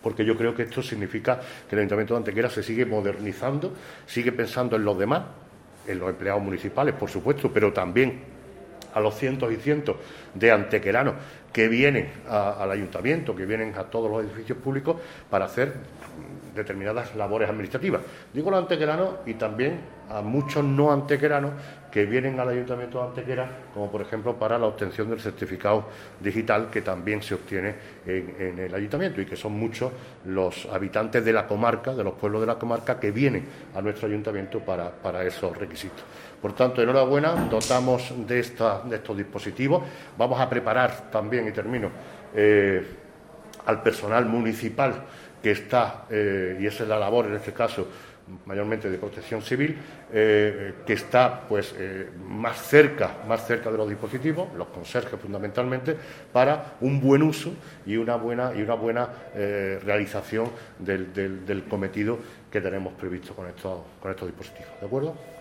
porque yo creo que esto significa que el Ayuntamiento de Antequera se sigue modernizando, sigue pensando en los demás, en los empleados municipales, por supuesto, pero también a los cientos y cientos de antequeranos que vienen al Ayuntamiento, que vienen a todos los edificios públicos para hacer determinadas labores administrativas. Digo los antequeranos y también a muchos no antequeranos que vienen al Ayuntamiento de Antequera, como por ejemplo para la obtención del certificado digital que también se obtiene en el Ayuntamiento, y que son muchos los habitantes de la comarca, de los pueblos de la comarca, que vienen a nuestro Ayuntamiento para esos requisitos. Por tanto, enhorabuena, dotamos de estos dispositivos. Vamos a preparar también, y termino, al personal municipal que está, y esa es la labor en este caso, mayormente de protección civil, que está pues más cerca de los dispositivos, los conserjes fundamentalmente, para un buen uso y una buena realización del cometido que tenemos previsto con estos dispositivos. ¿De acuerdo?